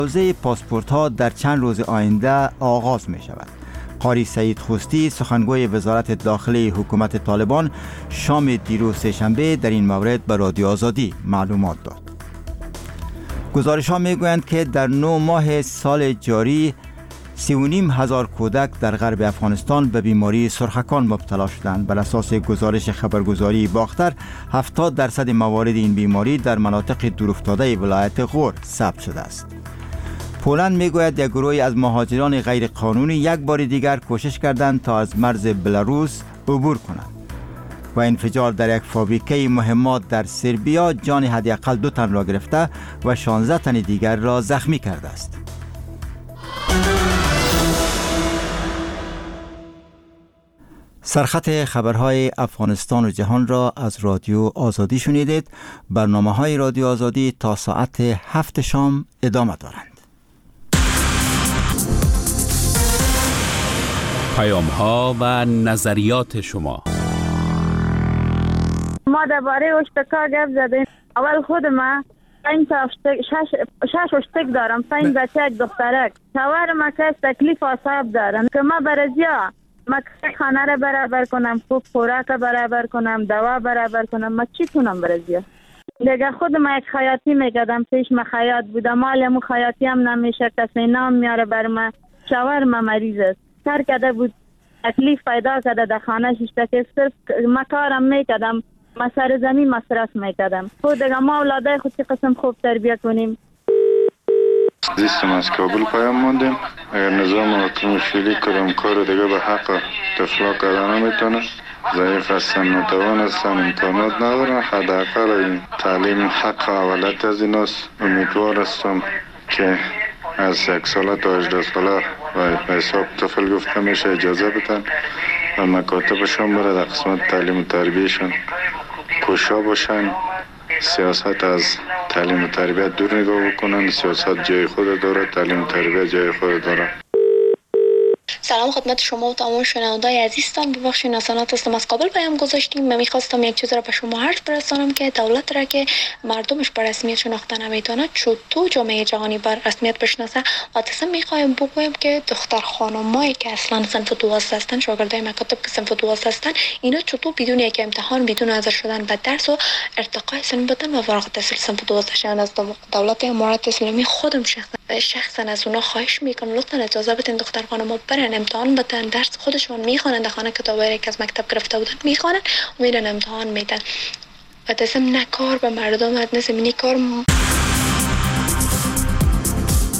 حوزه پاسپورت ها در چند روز آینده آغاز می شود. قاری سعید خوستی سخنگوی وزارت داخلی حکومت طالبان شام دیروز سه‌شنبه در این مورد به رادیو آزادی معلومات داد. گزارش ها می گویند که در 9 ماه سال جاری 3,500 کودک در غرب افغانستان به بیماری سرخکان مبتلا شدند. بر اساس گزارش خبرگزاری باختر 70% موارد این بیماری در مناطق دورافتاده ولایت غور ثبت شده است. پولند میگوید یک گروهی از مهاجران غیر قانونی یک بار دیگر کوشش کردند تا از مرز بلاروس عبور کنند و انفجار در یک فابریکه مهمات در سربیا جان حداقل 2 تن را گرفته و 16 تن دیگر را زخمی کرده است. سرخط خبرهای افغانستان و جهان را از رادیو آزادی شنیدید. برنامه‌های رادیو آزادی تا ساعت 7 شام ادامه دارند. پیام‌ها و نظریات شما. ما درباره اشتکا گپ زدیم. اول خود ما 6 اشتک دارم، 5 بچه، یک دخترک. شوهر ما که تکلیف آساب دارن که ما برازیا ما خانه را برابر کنم، خوب خوراک برابر کنم، دوا برابر کنم، ما چی کنم برازیا؟ دیگه خود ما یک خیاطی میکردم، پیش ما خیاط بودم، مالمو خیاطی هم نمیشه، کسی نام میاره بر ما. شوهر ما مریض است، کار کرده بود، تکلیف پیدا کرده در خانه شیشتک، صرف ما کارم میکردم، ما سر زمین مصرف میکردم. خود دیگه ما اولاده خود چی قسم خوب تربیت کنیم. زیستم از کابل پیام ماندیم. اگر نظام حکومتی کدام کار دیگه به حق طفلا کردن نمیتونه، ضعیف هستن، ناتوان هستن، امکانات ندارن، حداقل این تعلیم حق اولت از این است. امیدوار هستم که از 1 ساله تا 18 ساله و حساب طفل گفته میشه اجازه بدن و مکاتبشون بره در قسمت تعلیم و تربیهشون کوشا باشن. سیاست از تعلیم و تربیت دور نگاه بکنن. سیاست جای خود داره، تعلیم و تربیت جای خود داره. سلام خدمت شما و تمام شنوندای عزیزتان. ببخشید ناسانات هستم، از کابل پیام گذاشتیم. من میخواستم یک چیز را به شما عرض برسانم که دولت را که مردمش بر رسمیت شناخته نمیتونه چطور جامعه جهانی بر رسمیت بشناسه. و تصمیم میخوایم بگویم که دختر خانمایی که اصلا صنف 12 هستن، شاگردای مکاتب که صنف 12 هستن، اینا چطور بدون یک امتحان، بدون حاضر شدن به درس و ارتقای سن بدن و فارغ التحصیل صنف 12 شدن. از دولت امارات اسلامی خودم شخصا از اونا خواهش میکنم لطفا اجازه بدین دختر خانم‌ها برن امتحان بدن، درس خودشون میخوانن، در خانه کتابایی که از مکتب گرفته بودن میخوانن و میرن امتحان میدن. و دستم نه کار به مردم، نه زمینی کار